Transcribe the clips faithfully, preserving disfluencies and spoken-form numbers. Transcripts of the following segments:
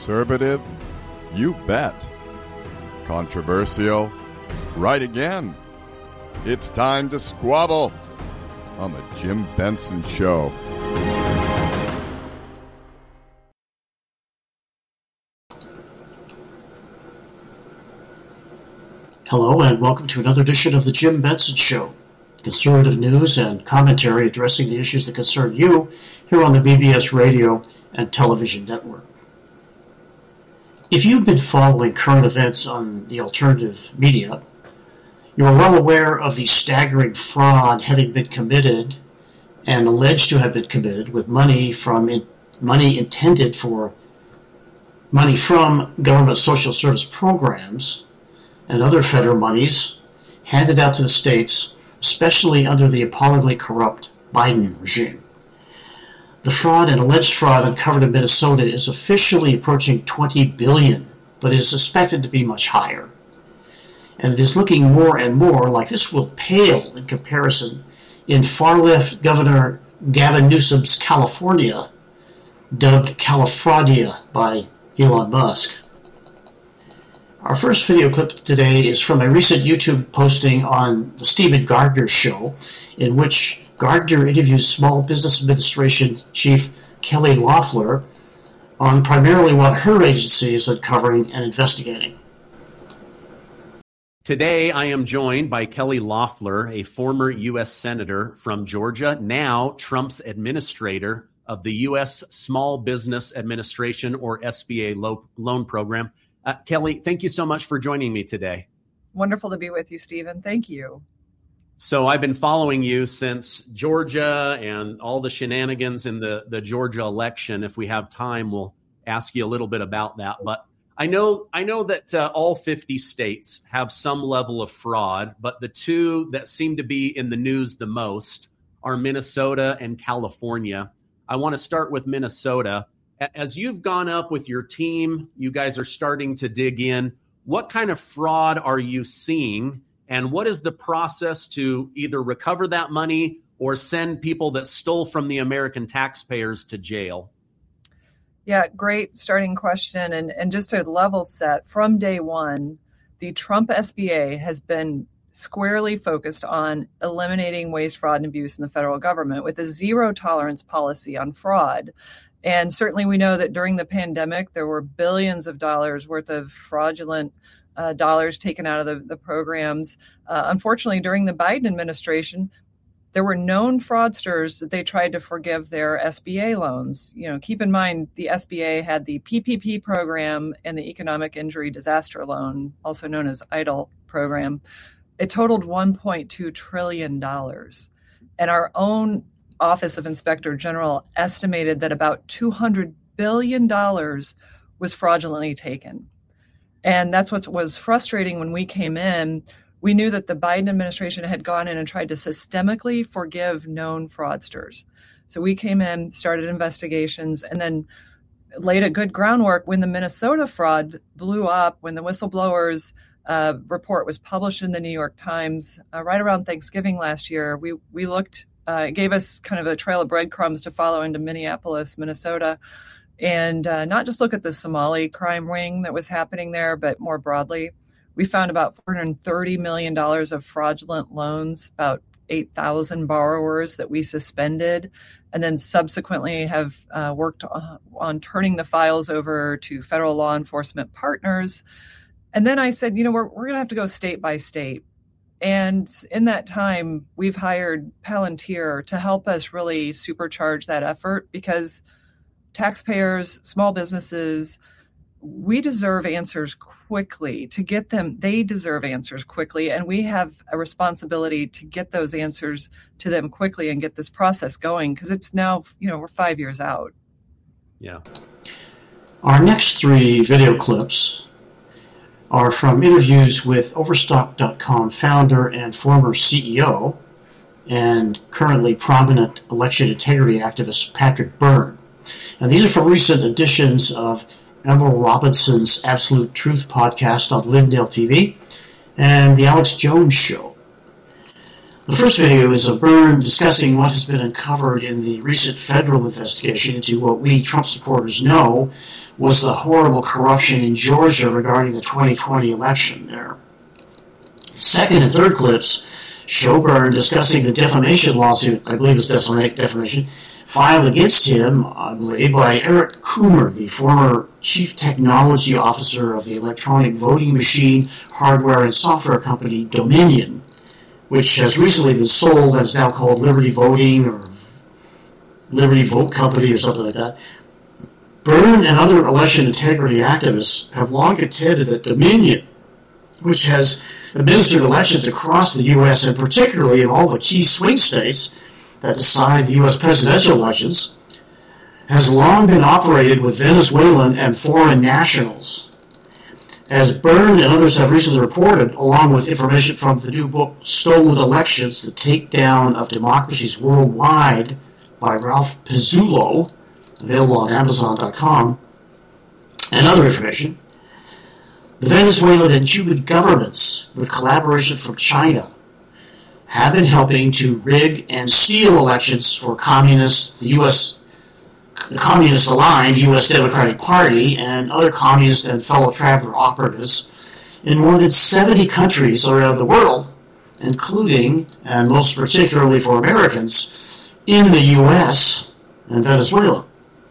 Conservative? You bet. Controversial? Right again. It's time to squabble on the Jim Benson Show. Hello and welcome to another edition of the Jim Benson Show. Conservative news and commentary addressing the issues that concern you here on the B B S radio and television network. If you've been following current events on the alternative media, you are well aware of the staggering fraud having been committed and alleged to have been committed with money from in, money intended for money from government social service programs and other federal monies handed out to the states, especially under the appallingly corrupt Biden regime. The fraud and alleged fraud uncovered in Minnesota is officially approaching twenty billion dollars, but is suspected to be much higher. And it is looking more and more like this will pale in comparison in far-left Governor Gavin Newsom's California, dubbed Califradia by Elon Musk. Our first video clip today is from a recent YouTube posting on the Stephen Gardner Show, in which Gardner interviews Small Business Administration Chief Kelly Loeffler on primarily what her agency is uncovering and investigating. Today, I am joined by Kelly Loeffler, a former U S Senator from Georgia, now Trump's administrator of the U S Small Business Administration, or S B A loan program. Uh, Kelly, thank you so much for joining me today. Wonderful to be with you, Stephen. Thank you. So I've been following you since Georgia and all the shenanigans in the, the Georgia election. If we have time, we'll ask you a little bit about that. But I know I know that uh, all fifty states have some level of fraud, but the two that seem to be in the news the most are Minnesota and California. I want to start with Minnesota. As you've gone up with your team, you guys are starting to dig in. What kind of fraud are you seeing? And what is the process to either recover that money or send people that stole from the American taxpayers to jail? Yeah, great starting question. And, and just to level set, from day one, the Trump S B A has been squarely focused on eliminating waste, fraud, and abuse in the federal government with a zero tolerance policy on fraud. And certainly we know that during the pandemic, there were billions of dollars worth of fraudulent uh, dollars taken out of the, the programs. Uh, unfortunately, during the Biden administration, there were known fraudsters that they tried to forgive their S B A loans. You know, keep in mind, the S B A had the P P P program and the Economic Injury Disaster Loan, also known as EIDL program. It totaled one point two trillion dollars. And our own Office of Inspector General estimated that about two hundred billion dollars was fraudulently taken. And that's what was frustrating when we came in. We knew that the Biden administration had gone in and tried to systemically forgive known fraudsters. So we came in, started investigations, and then laid a good groundwork when the Minnesota fraud blew up, when the whistleblowers uh, report was published in the New York Times uh, right around Thanksgiving last year. We we looked Uh, it gave us kind of a trail of breadcrumbs to follow into Minneapolis, Minnesota, and uh, not just look at the Somali crime ring that was happening there, but more broadly. We found about four hundred thirty million dollars of fraudulent loans, about eight thousand borrowers that we suspended, and then subsequently have uh, worked on, on turning the files over to federal law enforcement partners. And then I said, you know, we're, we're going to have to go state by state. And in that time, we've hired Palantir to help us really supercharge that effort, because taxpayers, small businesses, we deserve answers quickly. To get them, they deserve answers quickly. And we have a responsibility to get those answers to them quickly and get this process going, because it's now, you know, we're five years out. Yeah. Our next three video clips are from interviews with Overstock dot com founder and former C E O and currently prominent election integrity activist Patrick Byrne. And these are from recent editions of Emerald Robinson's Absolute Truth podcast on Lindale T V and The Alex Jones Show. The first video is of Byrne discussing what has been uncovered in the recent federal investigation into what we Trump supporters know was the horrible corruption in Georgia regarding the twenty twenty election there. Second and third clips show Byrne discussing the defamation lawsuit, I believe it's defamation, filed against him, I believe, by Eric Coomer, the former chief technology officer of the electronic voting machine hardware and software company Dominion, which has recently been sold and is now called Liberty Voting or Liberty Vote Company or something like that. Byrne and other election integrity activists have long contended that Dominion, which has administered elections across the U S and particularly in all the key swing states that decide the U S presidential elections, has long been operated with Venezuelan and foreign nationals. As Byrne and others have recently reported, along with information from the new book Stolen Elections, The Takedown of Democracies Worldwide by Ralph Pizzullo, available on Amazon dot com, and other information, the Venezuelan and Cuban governments, with collaboration from China, have been helping to rig and steal elections for communists, the U S, the communist-aligned U S Democratic Party, and other communist and fellow traveler operatives in more than seventy countries around the world, including, and most particularly for Americans, in the U S and Venezuela.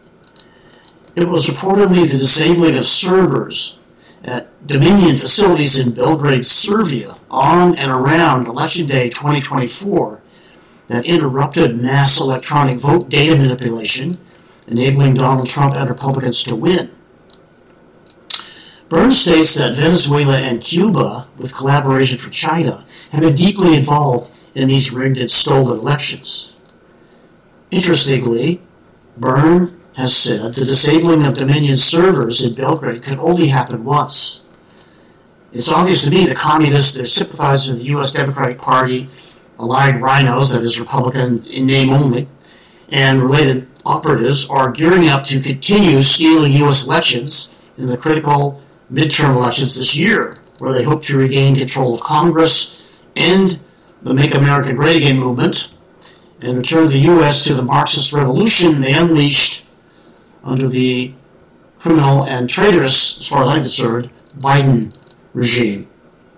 It was reportedly the disabling of servers at Dominion facilities in Belgrade, Serbia, on and around Election Day twenty twenty-four that interrupted mass electronic vote data manipulation, enabling Donald Trump and Republicans to win. Byrne states that Venezuela and Cuba, with collaboration from China, have been deeply involved in these rigged and stolen elections. Interestingly, Byrne has said the disabling of Dominion servers in Belgrade could only happen once. It's obvious to me that communists, their sympathizers in the U S Democratic Party, aligned rhinos, that is Republican in name only, and related operatives are gearing up to continue stealing U S elections in the critical midterm elections this year, where they hope to regain control of Congress, end the Make America Great Again movement, and return the U S to the Marxist revolution they unleashed under the criminal and traitorous, as far as I'm concerned, Biden regime.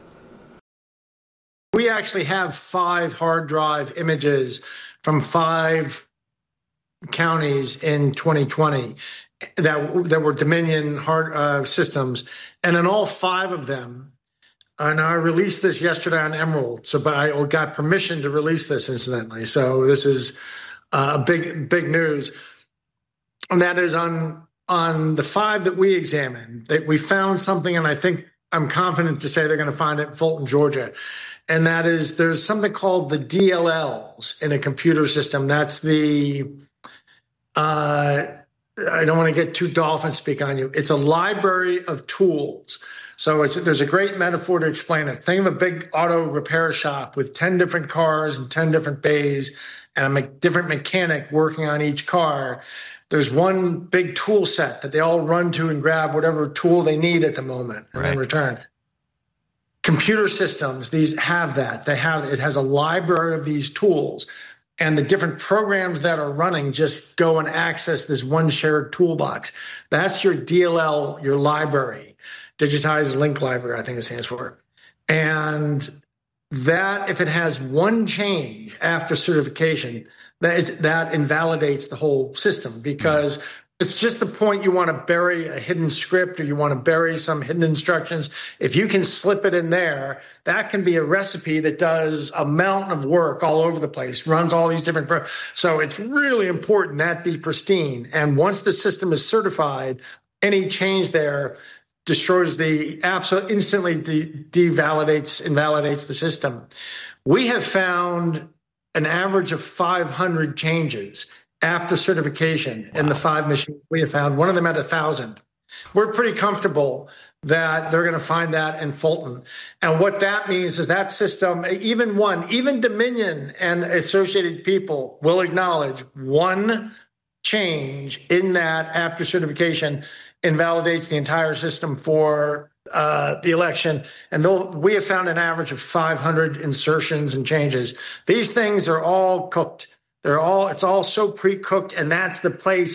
We actually have five hard drive images from five counties in twenty twenty that that were Dominion hard uh, systems, and in all five of them, and I released this yesterday on Emerald, so but I got permission to release this incidentally. So this is uh, big big news. And that is on on the five that we examined, that we found something, and I think I'm confident to say they're going to find it in Fulton, Georgia. And that is there's something called the D L Ls in a computer system. That's the, uh, I don't want to get too dolphin speak on you. It's a library of tools. So it's, there's a great metaphor to explain it. Think of a big auto repair shop with ten different cars and ten different bays and a me- different mechanic working on each car. There's one big tool set that they all run to and grab whatever tool they need at the moment and right. then return. Computer systems, these have that. They have it has a library of these tools, and the different programs that are running just go and access this one shared toolbox. That's your D L L, your library, Digitized Link Library, I think it stands for. And that, if it has one change after certification, that is, that invalidates the whole system, because it's just the point you want to bury a hidden script or you want to bury some hidden instructions. If you can slip it in there, that can be a recipe that does a mountain of work all over the place, runs all these different. Pro- so it's really important that be pristine. And once the system is certified, any change there destroys the absolute, instantly de- devalidates, invalidates the system. We have found an average of five hundred changes after certification wow. in the five machines we have found. One of them at one thousand. We're pretty comfortable that they're going to find that in Fulton. And what that means is that system, even one, even Dominion and associated people will acknowledge one change in that after certification invalidates the entire system for uh, the election. And we have found an average of five hundred insertions and changes. These things are all cooked. They're all, it's all so pre-cooked, and that's the place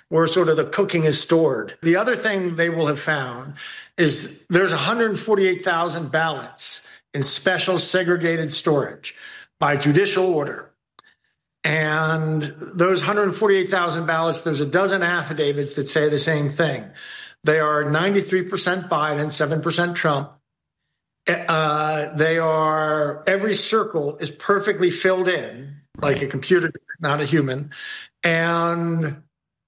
where sort of the cooking is stored. The other thing they will have found is there's one hundred forty-eight thousand ballots in special segregated storage by judicial order. And those one hundred forty-eight thousand ballots, there's a dozen affidavits that say the same thing. They are ninety-three percent Biden, seven percent Trump. Uh, they are, every circle is perfectly filled in, like right. a computer, not a human. And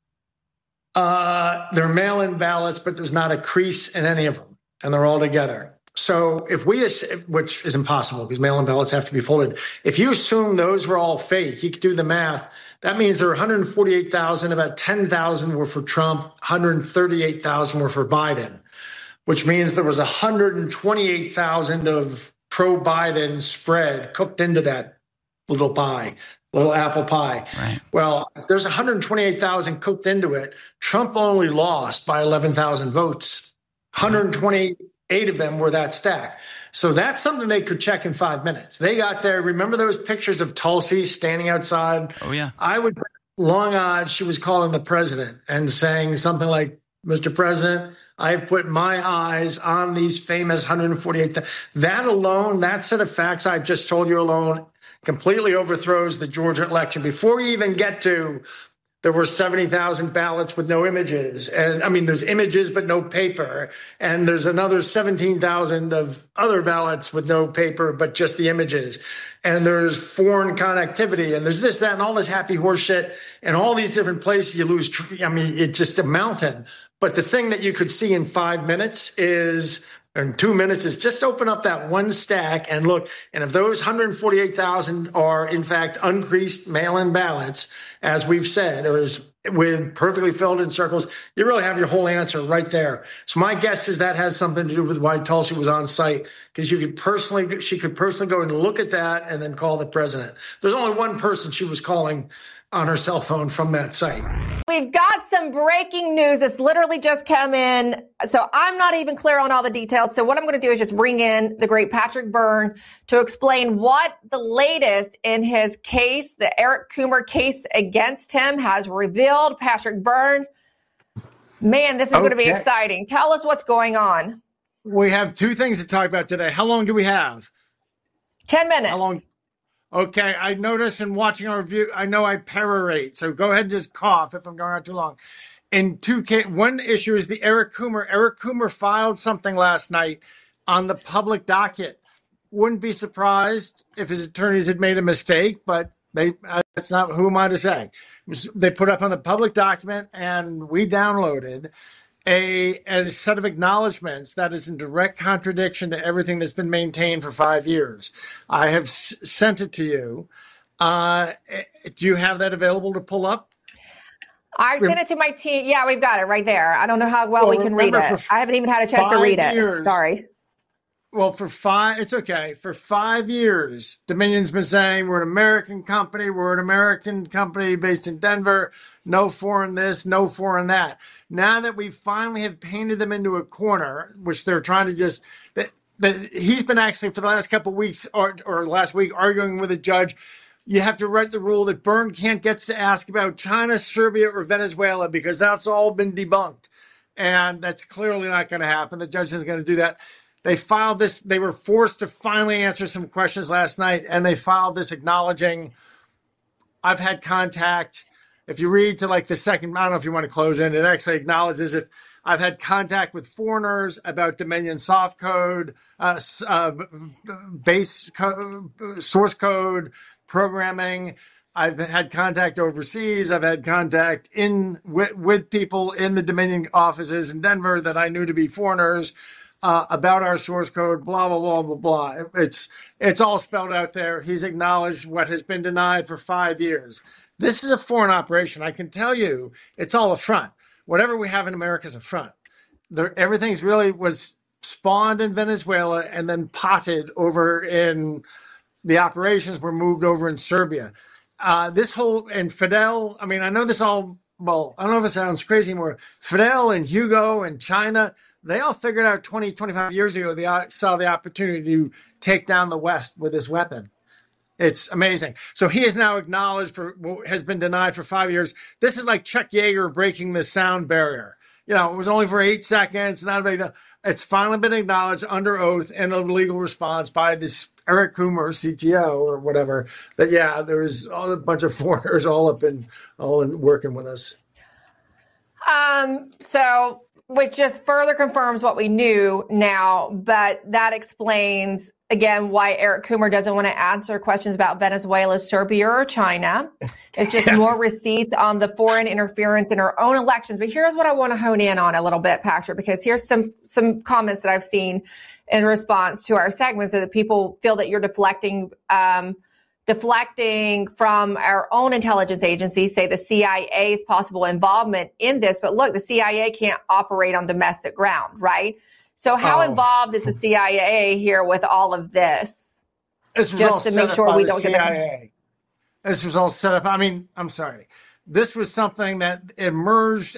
uh, they're mail-in ballots, but there's not a crease in any of them, and they're all together. So if we, which is impossible because mail-in ballots have to be folded, if you assume those were all fake, you could do the math. That means there are one hundred forty-eight thousand, about ten thousand were for Trump, one hundred thirty-eight thousand were for Biden, which means there was one hundred twenty-eight thousand of pro-Biden spread cooked into that little pie, little apple pie. Right. Well, there's one hundred twenty-eight thousand cooked into it. Trump only lost by eleven thousand votes. one hundred twenty-eight of them were that stack. So that's something they could check in five minutes. They got there. Remember those pictures of Tulsi standing outside? Oh, yeah. I would, long odds, she was calling the president and saying something like, Mister President, I've put my eyes on these famous one hundred forty-eight. That alone, that set of facts I've just told you alone, completely overthrows the Georgia election. Before you even get to, there were seventy thousand ballots with no images. And I mean, there's images, but no paper. And there's another seventeen thousand of other ballots with no paper, but just the images. And there's foreign connectivity, and there's this, that, and all this happy horse shit. And all these different places you lose. I mean, it's just a mountain. But the thing that you could see in five minutes is, or in two minutes, is just open up that one stack and look. And if those one hundred forty-eight thousand are, in fact, uncreased mail-in ballots, as we've said, or is with perfectly filled in circles, you really have your whole answer right there. So my guess is that has something to do with why Tulsi was on site, because you could personally, she could personally go and look at that and then call the president. There's only one person she was calling on her cell phone from that site. We've got some breaking news that's literally just come in. So I'm not even clear on all the details. So what I'm going to do is just bring in the great Patrick Byrne to explain what the latest in his case, the Eric Coomer case against him, has revealed. Patrick Byrne, man, this is okay. Going to be exciting. Tell us what's going on. We have two things to talk about today. How long do we have? Ten minutes. How long? Okay, I noticed in watching our review, I know I perorate, so go ahead and just cough if I'm going on too long. In two K, one issue is the Eric Coomer. Eric Coomer filed something last night on the public docket. Wouldn't be surprised if his attorneys had made a mistake, but they that's not, who am I to say? They put up on the public document, and we downloaded A, a set of acknowledgments that is in direct contradiction to everything that's been maintained for five years. I have s- sent it to you. Uh, do you have that available to pull up? I sent it to my team. Yeah, we've got it right there. I don't know how well, well we can read it. I haven't even had a chance to read years, it. Sorry. Well, for five, it's okay. For five years, Dominion's been saying we're an American company. We're an American company based in Denver. No foreign this, no foreign that. Now that we finally have painted them into a corner, which they're trying to just, that, that he's been actually for the last couple of weeks or, or last week arguing with a judge. You have to write the rule that Byrne can't get to ask about China, Serbia, or Venezuela because that's all been debunked. And that's clearly not going to happen. The judge isn't going to do that. They filed this. They were forced to finally answer some questions last night, and they filed this acknowledging I've had contact. If you read to like the second, I don't know if you want to close in, it actually acknowledges if I've had contact with foreigners about Dominion soft code, uh, uh, base code, source code, programming. I've had contact overseas. I've had contact in with, with people in the Dominion offices in Denver that I knew to be foreigners. Uh, about our source code, blah, blah, blah, blah, blah. It's it's all spelled out there. He's acknowledged what has been denied for five years. This is a foreign operation. I can tell you it's all a front. Whatever we have in America is a front. There, everything's really was spawned in Venezuela and then potted over in the operations were moved over in Serbia. Uh, this whole, and Fidel, I mean, I know this all, well, I don't know if it sounds crazy anymore. Fidel and Hugo and China, they all figured out twenty, twenty-five years ago, they saw the opportunity to take down the West with this weapon. It's amazing. So he is now acknowledged for, has been denied for five years. This is like Chuck Yeager breaking the sound barrier. You know, it was only for eight seconds. Not a big deal. It's finally been acknowledged under oath and a legal response by this Eric Coomer, C T O or whatever, that, yeah, there was all a bunch of foreigners all up in, all in working with us. Um, so, which just further confirms what we knew now, but that explains, again, why Eric Coomer doesn't want to answer questions about Venezuela, Serbia, or China. It's just yeah. more receipts on the foreign interference in our own elections. But here's what I want to hone in on a little bit, Patrick, because here's some, some comments that I've seen in response to our segments that people feel that you're deflecting, um, deflecting from our own intelligence agencies, say the C I A's possible involvement in this. But look, the C I A can't operate on domestic ground, right? So how oh. involved is the C I A here with all of this? This was Just all to set make sure up we don't C I A. Get the- This was all set up. I mean, I'm sorry. This was something that emerged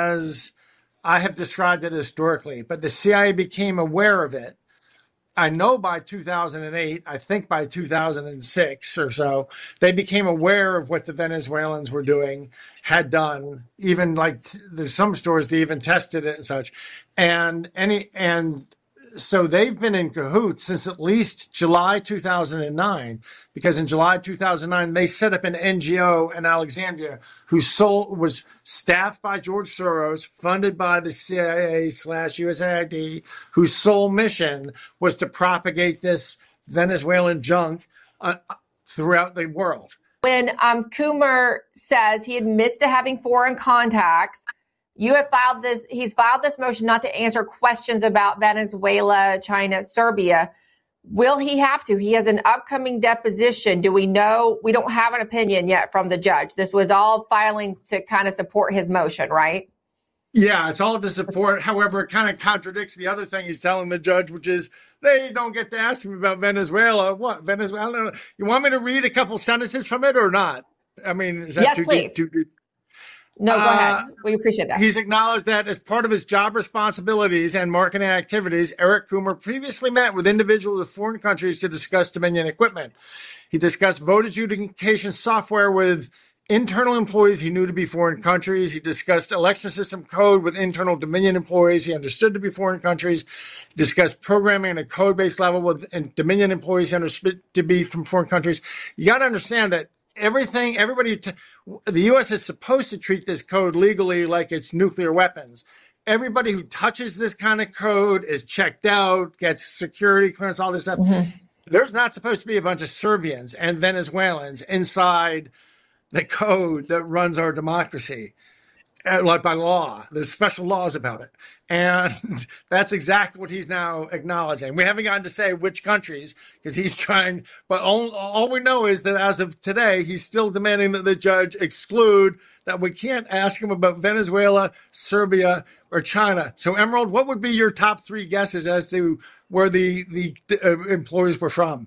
as I have described it historically, but the C I A became aware of it. I know by two thousand eight, I think by two thousand six or so, they became aware of what the Venezuelans were doing, had done, even like t- there's some stores that even tested it and such. And any, and so they've been in cahoots since at least July two thousand nine, because in July two thousand nine, they set up an N G O in Alexandria whose sole was staffed by George Soros, funded by the C I A slash U S A I D, whose sole mission was to propagate this Venezuelan junk uh, throughout the world. When um, Coomer says he admits to having foreign contacts, you have filed this, he's filed this motion not to answer questions about Venezuela, China, Serbia. Will he have to? He has an upcoming deposition. Do we know? We don't have an opinion yet from the judge. This was all filings to kind of support his motion, right? Yeah, it's all to support. However, it kind of contradicts the other thing he's telling the judge, which is they don't get to ask him about Venezuela. What? Venezuela? You want me to read a couple sentences from it or not? I mean, is that yes, too please. deep? Too deep? No, go uh, ahead. We appreciate that. He's acknowledged that as part of his job responsibilities and marketing activities, Eric Coomer previously met with individuals of foreign countries to discuss Dominion equipment. He discussed vote adjudication software with internal employees he knew to be foreign countries. He discussed election system code with internal Dominion employees he understood to be foreign countries. He discussed programming at a code-based level with Dominion employees he understood to be from foreign countries. You got to understand that everything, everybody, t- the U S is supposed to treat this code legally like it's nuclear weapons. Everybody who touches this kind of code is checked out, gets security clearance, all this stuff. Mm-hmm. There's not supposed to be a bunch of Serbians and Venezuelans inside the code that runs our democracy, uh, like by law. There's special laws about it. And that's exactly what he's now acknowledging. We haven't gotten to say which countries because he's trying, but all, all we know is that as of today, he's still demanding that the judge exclude that we can't ask him about Venezuela, Serbia, or China. So, Emerald, what would be your top three guesses as to where the, the, the uh, employees were from?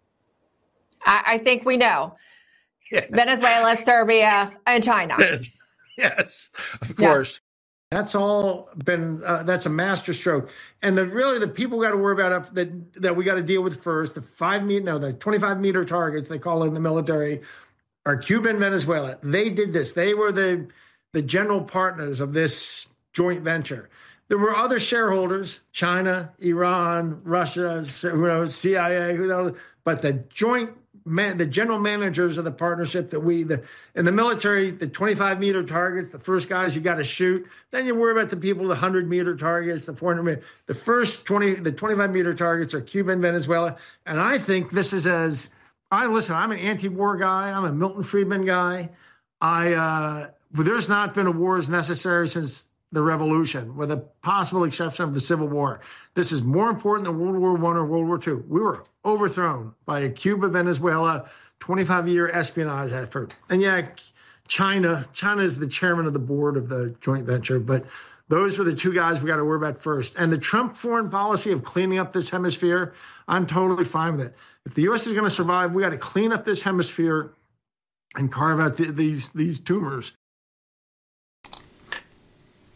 I, I think we know. Yeah. Venezuela, Serbia, and China. Yes, of course. Yeah. That's all been, uh, that's a master stroke. And the really the people we got to worry about up that, that we got to deal with first, the five meter, no, the twenty-five meter targets, they call it in the military, are Cuba and Venezuela. They did this. They were the, the general partners of this joint venture. There were other shareholders, China, Iran, Russia, you know, C I A, who knows, but the joint Man, the general managers of the partnership that we, the in the military, the twenty-five meter targets, the first guys you got to shoot. Then you worry about the people, the one hundred meter targets, the four hundred meter. The first twenty, the twenty-five meter targets are Cuba and Venezuela. And I think this is as, I listen, I'm an anti-war guy. I'm a Milton Friedman guy. I, uh, but there's not been a war as necessary since the revolution, with a possible exception of the Civil War. This is more important than World War One or World War Two. We were overthrown by a Cuba-Venezuela twenty-five year espionage effort. And yeah, China, China is the chairman of the board of the joint venture, but those were the two guys we got to worry about first. And the Trump foreign policy of cleaning up this hemisphere, I'm totally fine with it. If the U S is going to survive, we got to clean up this hemisphere and carve out the, these, these tumors.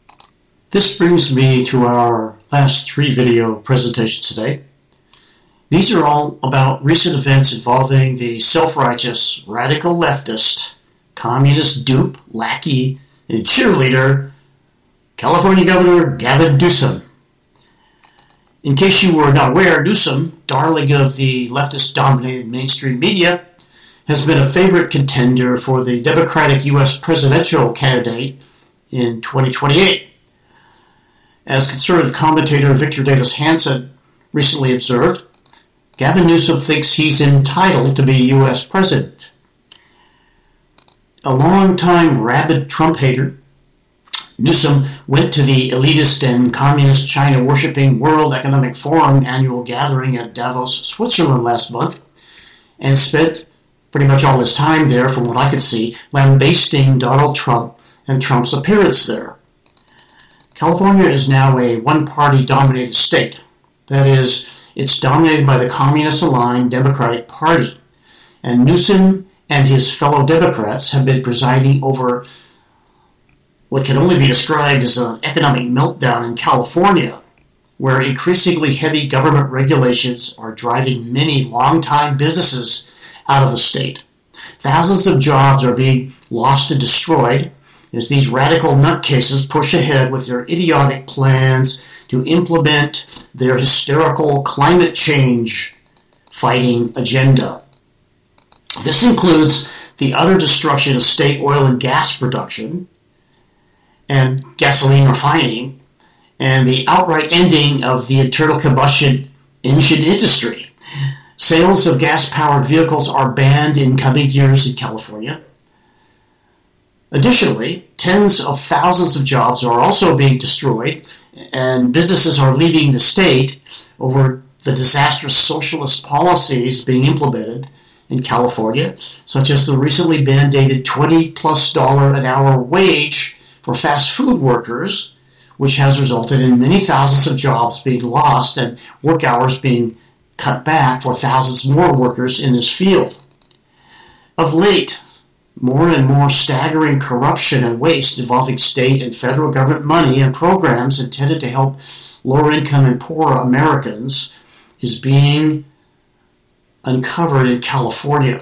This brings me to our last three video presentation today. These are all about recent events involving the self-righteous, radical leftist, communist dupe, lackey, and cheerleader, California Governor Gavin Newsom. In case you were not aware, Newsom, darling of the leftist-dominated mainstream media, has been a favorite contender for the Democratic U S presidential candidate in twenty twenty-eight. As conservative commentator Victor Davis Hanson recently observed, Gavin Newsom thinks he's entitled to be U S president. A longtime rabid Trump hater, Newsom went to the elitist and communist China-worshipping World Economic Forum annual gathering at Davos, Switzerland last month, and spent pretty much all his time there, from what I could see, lambasting Donald Trump and Trump's appearance there. California is now a one-party dominated state. That is, it's dominated by the communist-aligned Democratic Party, and Newsom and his fellow Democrats have been presiding over what can only be described as an economic meltdown in California, where increasingly heavy government regulations are driving many long-time businesses out of the state. Thousands of jobs are being lost and destroyed as these radical nutcases push ahead with their idiotic plans to implement their hysterical climate change fighting agenda. This includes the utter destruction of state oil and gas production and gasoline refining, and the outright ending of the internal combustion engine industry. Sales of gas-powered vehicles are banned in coming years in California. Additionally, tens of thousands of jobs are also being destroyed, and businesses are leaving the state over the disastrous socialist policies being implemented in California, such as the recently mandated twenty plus dollar an hour wage for fast food workers, which has resulted in many thousands of jobs being lost and work hours being cut back for thousands more workers in this field. Of late, more and more staggering corruption and waste involving state and federal government money and programs intended to help lower-income and poor Americans is being uncovered in California.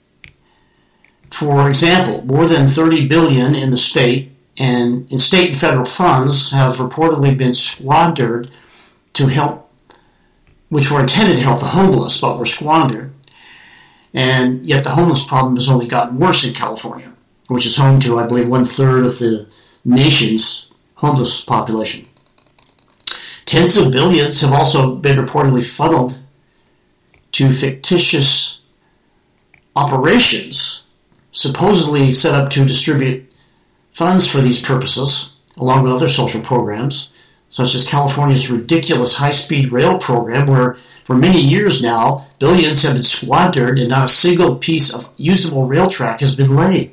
For example, more than thirty billion dollars in the state and in state and federal funds have reportedly been squandered to help, which were intended to help the homeless, but were squandered. And yet the homeless problem has only gotten worse in California, which is home to, I believe, one-third of the nation's homeless population. Tens of billions have also been reportedly funneled to fictitious operations supposedly set up to distribute funds for these purposes, along with other social programs, such as California's ridiculous high-speed rail program, where for many years now, billions have been squandered and not a single piece of usable rail track has been laid.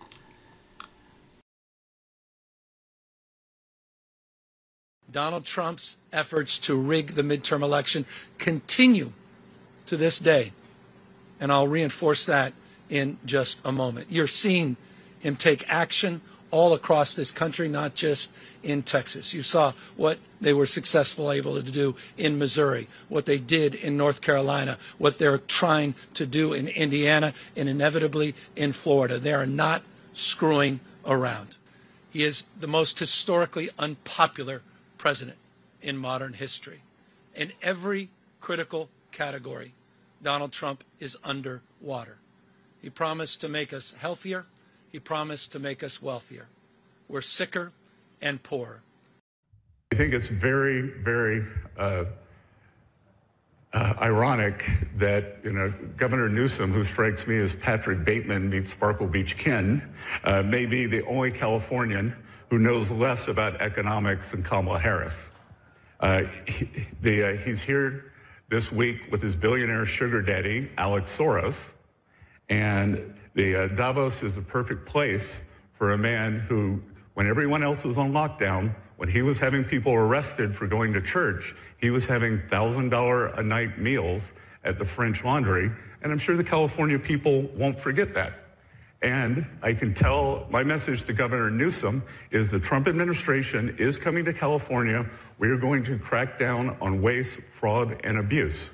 Donald Trump's efforts to rig the midterm election continue to this day, and I'll reinforce that in just a moment. You're seeing him take action all across this country, not just in Texas. You saw what they were successful able to do in Missouri, what they did in North Carolina, what they're trying to do in Indiana, and inevitably in Florida. They are not screwing around. He is the most historically unpopular president in modern history. In every critical category, Donald Trump is underwater. He promised to make us healthier. He promised to make us wealthier. We're sicker and poorer. I think it's very, very uh, uh, ironic that, you know, Governor Newsom, who strikes me as Patrick Bateman meets Sparkle Beach Ken, uh, may be the only Californian who knows less about economics than Kamala Harris. Uh, he, the, uh, he's here this week with his billionaire sugar daddy, Alex Soros, and the uh, Davos is a perfect place for a man who, when everyone else was on lockdown, when he was having people arrested for going to church, he was having one thousand dollars a night meals at the French Laundry, and I'm sure the California people won't forget that. And I can tell my message to Governor Newsom is the Trump administration is coming to California. We are going to crack down on waste, fraud, and abuse.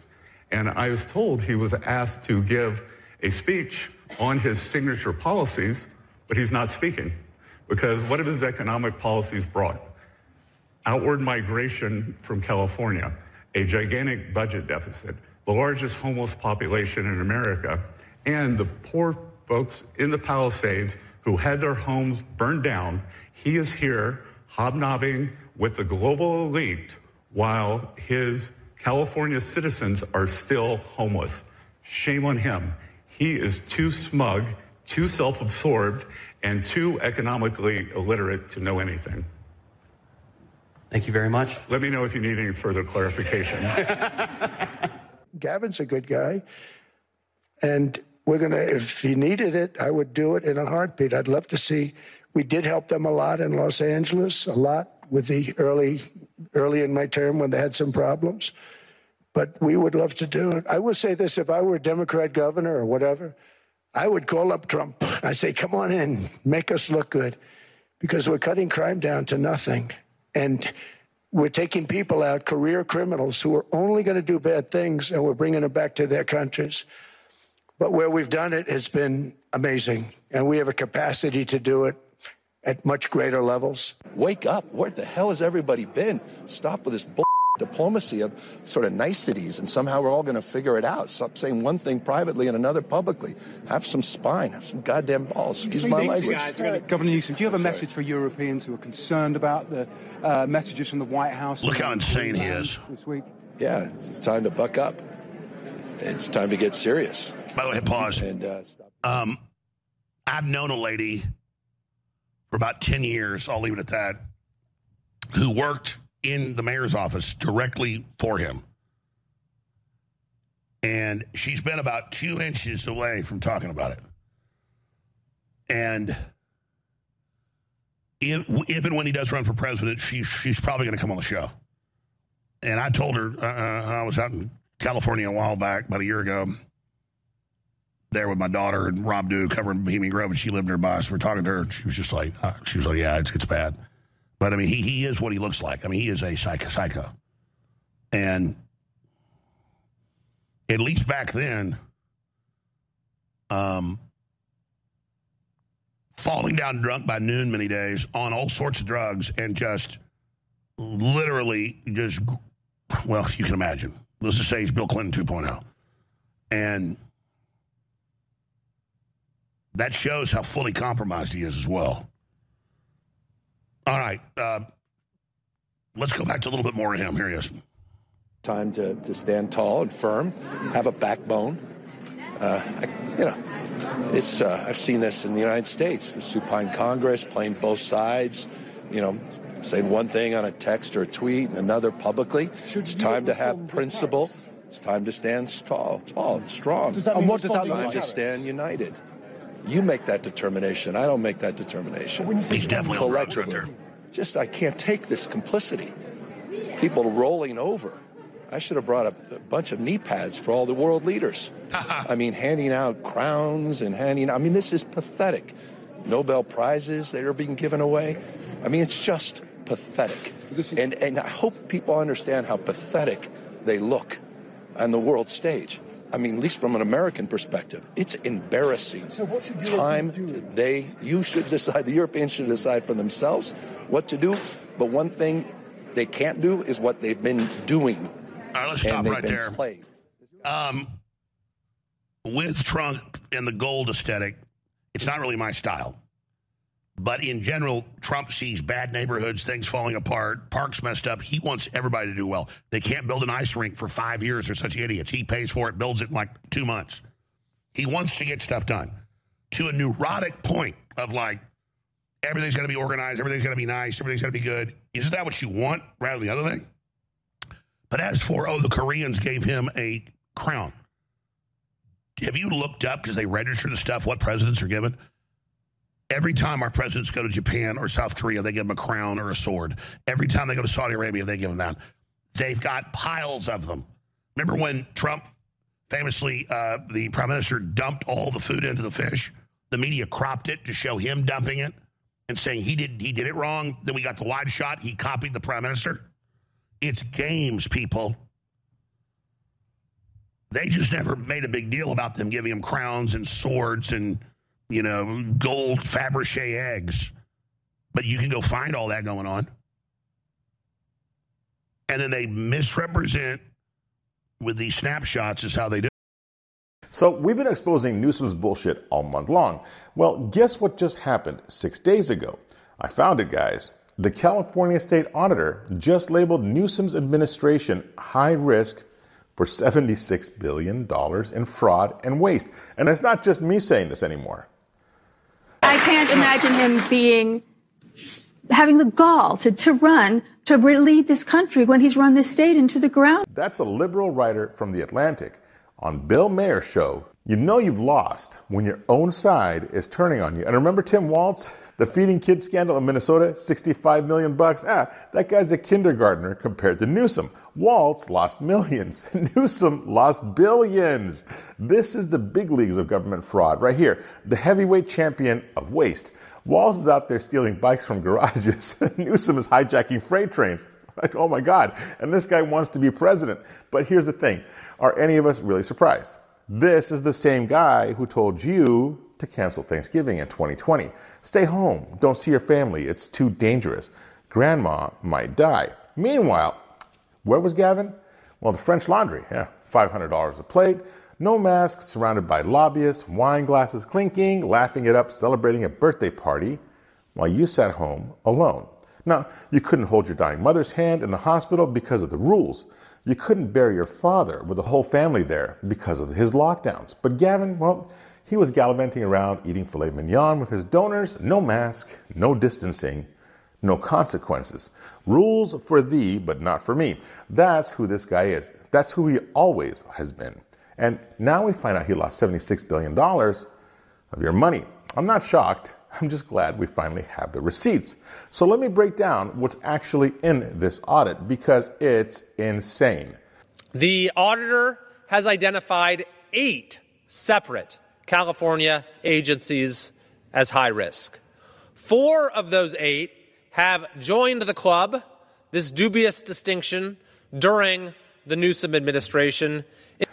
And I was told he was asked to give a speech on his signature policies, but he's not speaking because what have his economic policies brought? Outward migration from California, a gigantic budget deficit, the largest homeless population in America, and the poor folks in the Palisades who had their homes burned down. He is here hobnobbing with the global elite while his California citizens are still homeless. Shame on him. He is too smug, too self-absorbed, and too economically illiterate to know anything. Thank you very much. Let me know if you need any further clarification. Gavin's a good guy. And we're going to, if he needed it, I would do it in a heartbeat. I'd love to see, we did help them a lot in Los Angeles, a lot with the early, early in my term when they had some problems. But we would love to do it. I will say this, if I were a Democrat governor or whatever, I would call up Trump. I'd say, come on in, make us look good, because we're cutting crime down to nothing. And we're taking people out, career criminals who are only going to do bad things, and we're bringing them back to their countries. But where we've done it has been amazing, and we have a capacity to do it at much greater levels. Wake up. Where the hell has everybody been? Stop with this bull diplomacy of sort of niceties, and somehow we're all going to figure it out. Stop saying one thing privately and another publicly. Have some spine. Have some goddamn balls. Excuse my language. Gonna... Governor Newsom, do you have a message for Europeans who are concerned about the uh, messages from the White House? Look how insane he is. This week? Yeah, it's time to buck up. It's time to get serious. By the way, pause. And, uh, stop. Um, I've known a lady for about ten years, I'll leave it at that, who worked in the mayor's office directly for him. And she's been about two inches away from talking about it. And if, if and when he does run for president, she, she's probably going to come on the show. And I told her, uh, I was out in California a while back, about a year ago, there with my daughter and Rob Dew covering Bohemian Grove, and she lived nearby. So we're talking to her, and she was just like, uh, she was like, yeah, it's, it's bad. But, I mean, he he is what he looks like. I mean, he is a psycho. psycho. And at least back then, um, falling down drunk by noon many days on all sorts of drugs and just literally just, well, you can imagine. Let's just say he's Bill Clinton two point oh. And that shows how fully compromised he is as well. All right. Uh, let's go back to a little bit more of him. Here he is. Time to, to stand tall and firm, have a backbone. Uh, I, you know, it's uh, I've seen this in the United States, the supine Congress playing both sides, you know, saying one thing on a text or a tweet and another publicly. It's time to have principle. It's time to stand tall, tall and strong. Does that mean what does that time look to like? stand united. You make that determination. I don't make that determination. He's definitely collectively. right there. Just, I can't take this complicity. People rolling over. I should have brought a, a bunch of knee pads for all the world leaders. I mean, handing out crowns and handing, I mean, this is pathetic. Nobel Prizes that are being given away. I mean, it's just pathetic. Is- and, and I hope people understand how pathetic they look on the world stage. I mean, at least from an American perspective, it's embarrassing. So what should Time do? they, you should decide, the Europeans should decide for themselves what to do. But one thing they can't do is what they've been doing. All right, let's and stop they've right been there. played. Um, with Trump and the gold aesthetic, it's not really my style. But in general, Trump sees bad neighborhoods, things falling apart, parks messed up. He wants everybody to do well. They can't build an ice rink for five years. They're such idiots. He pays for it, builds it in like two months. He wants to get stuff done to a neurotic point of like, everything's got to be organized, everything's got to be nice, everything's got to be good. Isn't that what you want rather than the other thing? But as for, oh, the Koreans gave him a crown. Have you looked up, because they register the stuff, what presidents are given? Every time our presidents go to Japan or South Korea, they give them a crown or a sword. Every time they go to Saudi Arabia, they give them that. They've got piles of them. Remember when Trump famously, uh, the prime minister, dumped all the food into the fish? The media cropped it to show him dumping it and saying he did, he did it wrong. Then we got the wide shot. He copied the prime minister. It's games, people. They just never made a big deal about them giving them crowns and swords and, you know, gold Fabergé eggs. But you can go find all that going on. And then they misrepresent with these snapshots is how they do. So we've been exposing Newsom's bullshit all month long. Well, guess what just happened six days ago? I found it, guys. The California State Auditor just labeled Newsom's administration high risk for seventy-six billion dollars in fraud and waste. And it's not just me saying this anymore. I can't imagine him being, having the gall to, to run, to lead this country when he's run this state into the ground. That's a liberal writer from The Atlantic on Bill Mayer's show. You know you've lost when your own side is turning on you. And remember Tim Walz, the feeding kids scandal in Minnesota, sixty-five million bucks. Ah, that guy's a kindergartner compared to Newsom. Walz lost millions. Newsom lost billions. This is the big leagues of government fraud right here. The heavyweight champion of waste. Walz is out there stealing bikes from garages. Newsom is hijacking freight trains. Like, oh my God. And this guy wants to be president. But here's the thing. Are any of us really surprised? This is the same guy who told you to cancel Thanksgiving in twenty twenty. Stay home. Don't see your family. It's too dangerous. Grandma might die. Meanwhile, where was Gavin? Well, the French Laundry. Yeah, five hundred dollars a plate. No masks, surrounded by lobbyists, wine glasses clinking, laughing it up, celebrating a birthday party, while you sat home alone. Now, you couldn't hold your dying mother's hand in the hospital because of the rules. You couldn't bury your father with the whole family there because of his lockdowns. But Gavin, well, he was gallivanting around eating filet mignon with his donors, no mask, no distancing, no consequences. Rules for thee, but not for me. That's who this guy is. That's who he always has been. And now we find out he lost seventy-six billion dollars of your money. I'm not shocked. I'm just glad we finally have the receipts. So let me break down what's actually in this audit because it's insane. The auditor has identified eight separate California agencies as high risk. Four of those eight have joined the club, this dubious distinction, during the Newsom administration.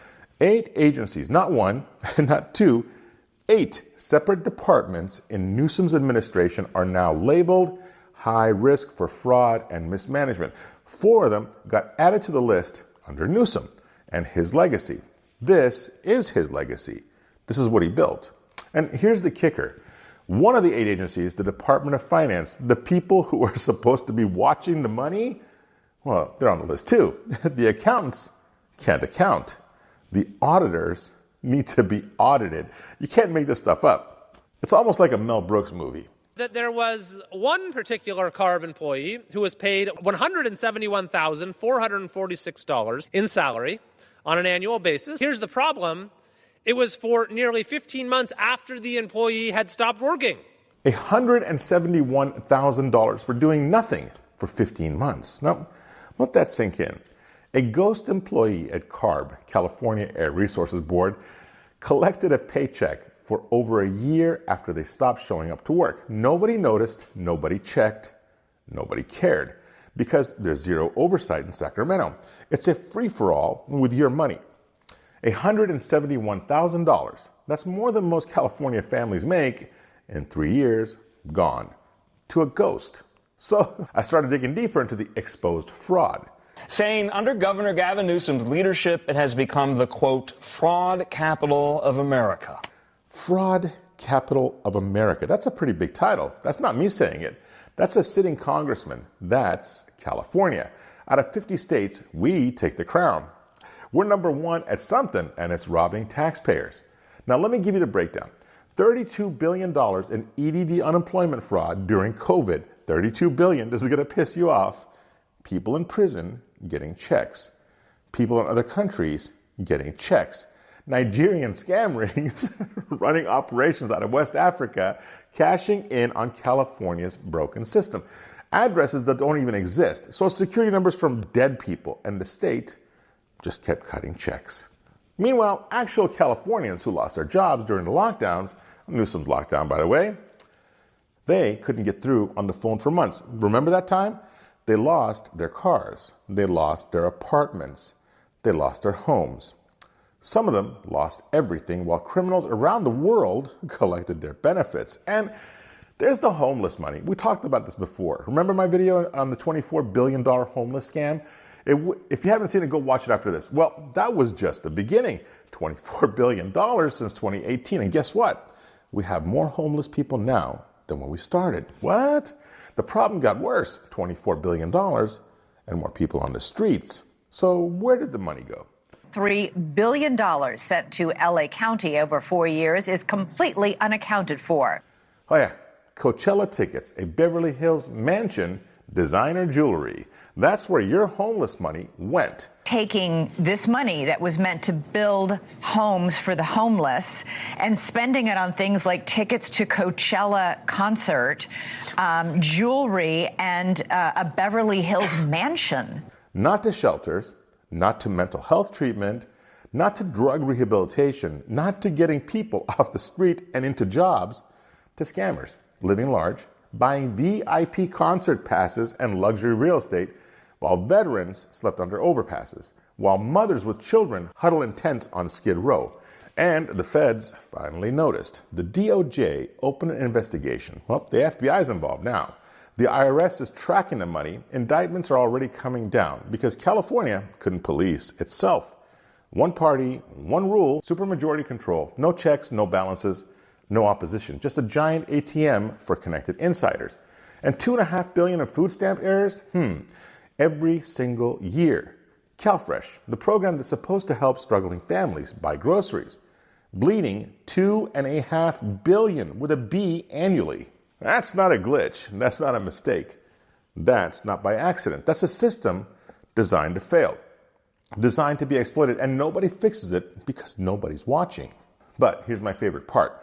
Eight agencies, not one, not two, eight separate departments in Newsom's administration are now labeled high risk for fraud and mismanagement. Four of them got added to the list under Newsom and his legacy. This is his legacy. This is what he built. And here's the kicker. One of the eight agencies, the Department of Finance, the people who are supposed to be watching the money, well, they're on the list too. The accountants can't account. The auditors need to be audited. You can't make this stuff up. It's almost like a Mel Brooks movie. That there was one particular CARB employee who was paid one hundred seventy-one thousand four hundred forty-six dollars in salary on an annual basis. Here's the problem. It was for nearly fifteen months after the employee had stopped working. one hundred seventy-one thousand dollars for doing nothing for fifteen months. Now, let that sink in. A ghost employee at CARB, California Air Resources Board, collected a paycheck for over a year after they stopped showing up to work. Nobody noticed, nobody checked, nobody cared, because there's zero oversight in Sacramento. It's a free-for-all with your money. one hundred seventy-one thousand dollars, that's more than most California families make in three years, gone to a ghost. So I started digging deeper into the exposed fraud. Saying under Governor Gavin Newsom's leadership, it has become the, quote, fraud capital of America. Fraud capital of America. That's a pretty big title. That's not me saying it. That's a sitting congressman. That's California. Out of fifty states, we take the crown. We're number one at something, and it's robbing taxpayers. Now, let me give you the breakdown. thirty-two billion dollars in E D D unemployment fraud during COVID. thirty-two billion dollars. This is going to piss you off. People in prison getting checks. People in other countries getting checks. Nigerian scam rings running operations out of West Africa, cashing in on California's broken system. Addresses that don't even exist. Social security numbers from dead people. And the state just kept cutting checks. Meanwhile, actual Californians who lost their jobs during the lockdowns, Newsom's lockdown, by the way, they couldn't get through on the phone for months. Remember that time? They lost their cars. They lost their apartments. They lost their homes. Some of them lost everything while criminals around the world collected their benefits. And there's the homeless money. We talked about this before. Remember my video on the twenty-four billion dollars homeless scam? It w- if you haven't seen it, go watch it after this. Well, that was just the beginning. twenty-four billion dollars since twenty eighteen. And guess what? We have more homeless people now than when we started. What? The problem got worse. twenty-four billion dollars and more people on the streets. So where did the money go? three billion dollars sent to L A County over four years is completely unaccounted for. Oh, yeah. Coachella tickets, a Beverly Hills mansion, designer jewelry. That's where your homeless money went. Taking this money that was meant to build homes for the homeless and spending it on things like tickets to Coachella concert, um, jewelry, and uh, a Beverly Hills mansion. Not to shelters, not to mental health treatment, not to drug rehabilitation, not to getting people off the street and into jobs, to scammers living large, buying V I P concert passes and luxury real estate, while veterans slept under overpasses, while mothers with children huddle in tents on Skid Row. And the feds finally noticed. The D O J opened an investigation. Well, the F B I is involved now. The I R S is tracking the money. Indictments are already coming down because California couldn't police itself. One party, one rule, supermajority control, no checks, no balances, no opposition, just a giant A T M for connected insiders. And two and a half billion in food stamp errors? Hmm, every single year. CalFresh, the program that's supposed to help struggling families buy groceries, bleeding two and a half billion with a B annually. That's not a glitch. That's not a mistake. That's not by accident. That's a system designed to fail, designed to be exploited, and nobody fixes it because nobody's watching. But here's my favorite part.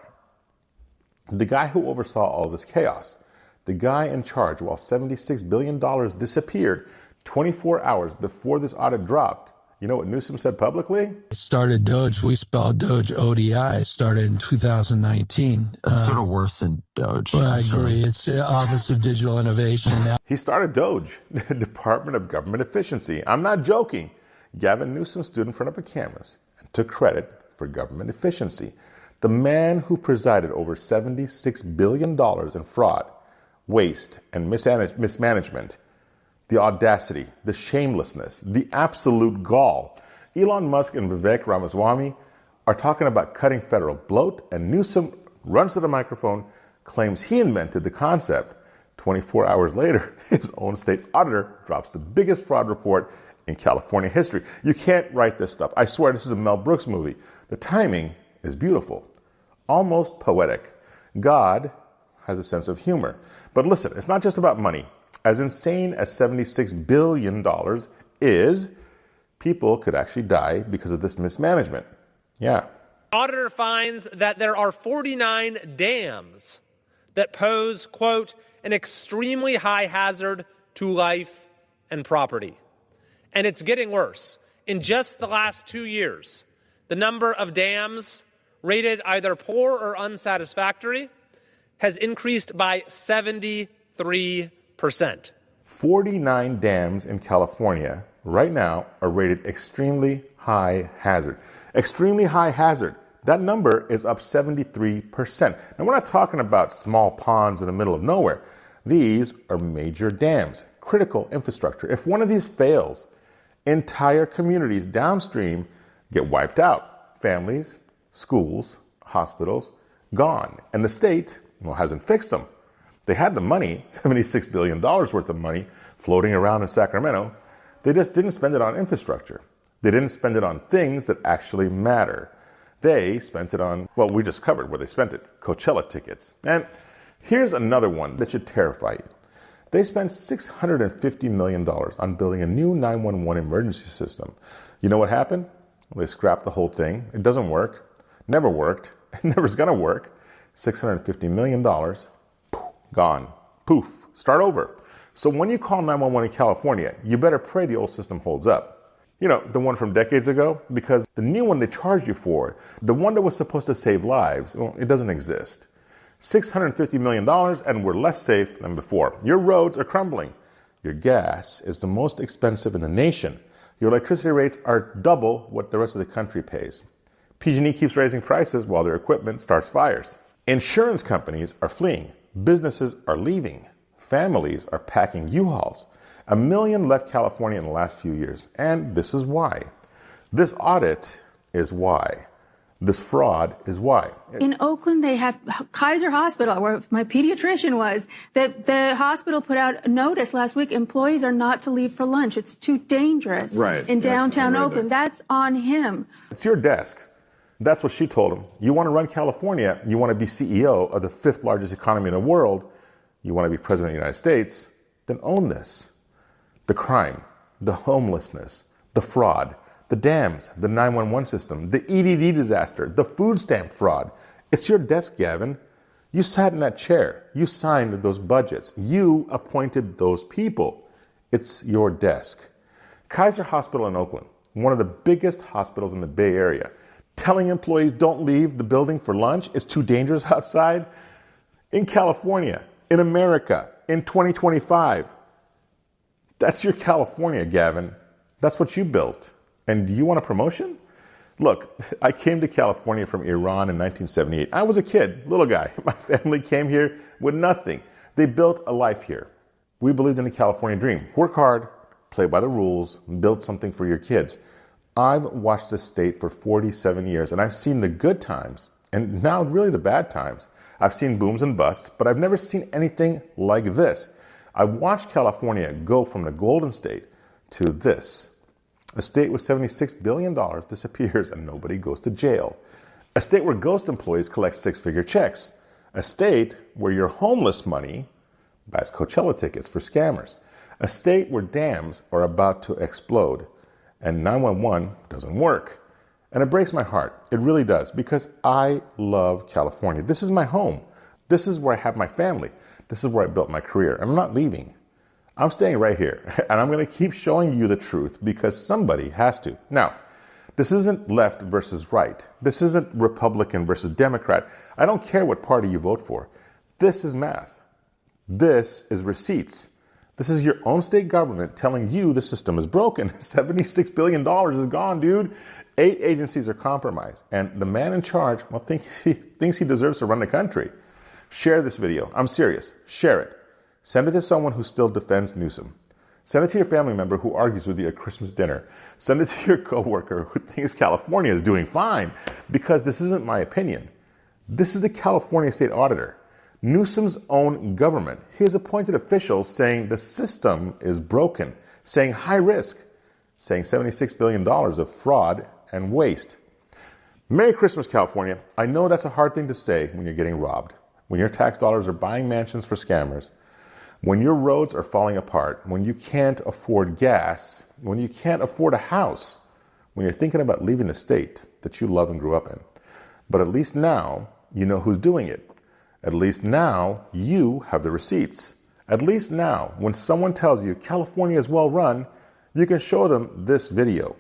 The guy who oversaw all this chaos, the guy in charge while seventy-six billion dollars disappeared twenty-four hours before this audit dropped, you know what Newsom said publicly? Started Doge. We spelled Doge O D I. Started in two thousand nineteen. It's uh, sort of worse than Doge. Well, I agree. It's the Office of Digital Innovation. He started Doge, the Department of Government Efficiency. I'm not joking. Gavin Newsom stood in front of the cameras and took credit for government efficiency. The man who presided over seventy-six billion dollars in fraud, waste, and mismanagement. The audacity, the shamelessness, the absolute gall. Elon Musk and Vivek Ramaswamy are talking about cutting federal bloat, and Newsom runs to the microphone, claims he invented the concept. twenty-four hours later, his own state auditor drops the biggest fraud report in California history. You can't write this stuff. I swear this is a Mel Brooks movie. The timing is beautiful, almost poetic. God has a sense of humor. But listen, it's not just about money. As insane as seventy-six billion dollars is, people could actually die because of this mismanagement. Yeah. Auditor finds that there are forty-nine dams that pose, quote, an extremely high hazard to life and property. And it's getting worse. In just the last two years, the number of dams rated either poor or unsatisfactory has increased by seventy-three percent. forty-nine dams in California right now are rated extremely high hazard. Extremely high hazard. That number is up seventy-three percent. Now, we're not talking about small ponds in the middle of nowhere. These are major dams, critical infrastructure. If one of these fails, entire communities downstream get wiped out. Families, schools, hospitals, gone. And the state, well, hasn't fixed them. They had the money, seventy-six billion dollars worth of money, floating around in Sacramento. They just didn't spend it on infrastructure. They didn't spend it on things that actually matter. They spent it on, well, we just covered where they spent it, Coachella tickets. And here's another one that should terrify you. They spent six hundred fifty million dollars on building a new nine one one emergency system. You know what happened? Well, they scrapped the whole thing. It doesn't work. Never worked. It never's going to work. six hundred fifty million dollars. Gone. Poof. Start over. So when you call nine one one in California, you better pray the old system holds up. You know, the one from decades ago, because the new one they charged you for, the one that was supposed to save lives, well, it doesn't exist. six hundred fifty million dollars and we're less safe than before. Your roads are crumbling. Your gas is the most expensive in the nation. Your electricity rates are double what the rest of the country pays. P G and E keeps raising prices while their equipment starts fires. Insurance companies are fleeing. Businesses are leaving. Families are packing U-Hauls. A million left California in the last few years, and this is why. This audit is why. This fraud is why. In Oakland, they have Kaiser Hospital, where my pediatrician was. The, the hospital put out a notice last week, employees are not to leave for lunch. It's too dangerous. Right. In Yes, downtown I read Oakland. That's on him. It's your desk. That's what she told him. You want to run California, you want to be C E O of the fifth largest economy in the world, you want to be president of the United States, then own this. The crime, the homelessness, the fraud, the dams, the nine one one system, the E D D disaster, the food stamp fraud. It's your desk, Gavin. You sat in that chair. You signed those budgets. You appointed those people. It's your desk. Kaiser Hospital in Oakland, one of the biggest hospitals in the Bay Area, telling employees don't leave the building for lunch, it's too dangerous outside. In California, in America, in twenty twenty-five. That's your California, Gavin. That's what you built. And you want a promotion? Look, I came to California from Iran in nineteen seventy-eight. I was a kid, little guy. My family came here with nothing. They built a life here. We believed in the California dream. Work hard, play by the rules, build something for your kids. I've watched this state for forty-seven years, and I've seen the good times, and now really the bad times. I've seen booms and busts, but I've never seen anything like this. I've watched California go from the Golden State to this. A state with seventy-six billion dollars disappears and nobody goes to jail. A state where ghost employees collect six-figure checks. A state where your homeless money buys Coachella tickets for scammers. A state where dams are about to explode and nine one one doesn't work. And it breaks my heart. It really does, because I love California. This is my home. This is where I have my family. This is where I built my career. I'm not leaving. I'm staying right here, and I'm going to keep showing you the truth because somebody has to. Now, this isn't left versus right. This isn't Republican versus Democrat. I don't care what party you vote for. This is math. This is receipts. This is your own state government telling you the system is broken. seventy-six billion dollars is gone, dude. Eight agencies are compromised, and the man in charge, well, think he thinks he deserves to run the country. Share this video. I'm serious. Share it. Send it to someone who still defends Newsom. Send it to your family member who argues with you at Christmas dinner. Send it to your coworker who thinks California is doing fine, because this isn't my opinion. This is the California State Auditor, Newsom's own government. His appointed officials saying the system is broken, saying high risk, saying seventy-six billion dollars of fraud and waste. Merry Christmas, California. I know that's a hard thing to say when you're getting robbed, when your tax dollars are buying mansions for scammers, when your roads are falling apart, when you can't afford gas, when you can't afford a house, when you're thinking about leaving the state that you love and grew up in. But at least now you know who's doing it. At least now you have the receipts. At least now, when someone tells you California is well run, you can show them this video.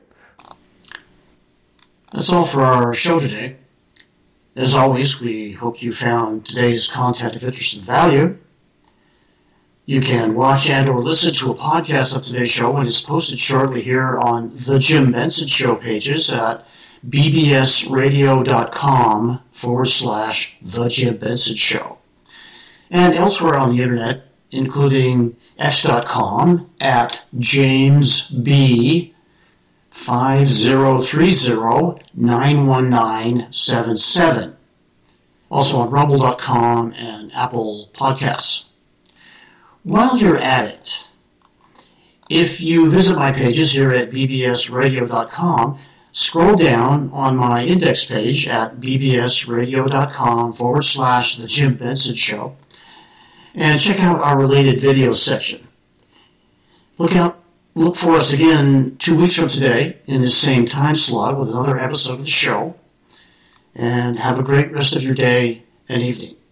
That's all for our show today. As always, we hope you found today's content of interest and value. You can watch and or listen to a podcast of today's show when it's posted shortly here on the Jim Benson Show pages at bbsradio.com forward slash the Jim Benson Show. And elsewhere on the internet, including x dot com at James B five zero three zero nine one nine seven seven. Also on rumble dot com and Apple Podcasts. While you're at it, if you visit my pages here at b b s radio dot com, scroll down on my index page at bbsradio.com forward slash the Jim Benson Show and check out our related videos section. Look out, look for us again two weeks from today in this same time slot with another episode of the show, and have a great rest of your day and evening.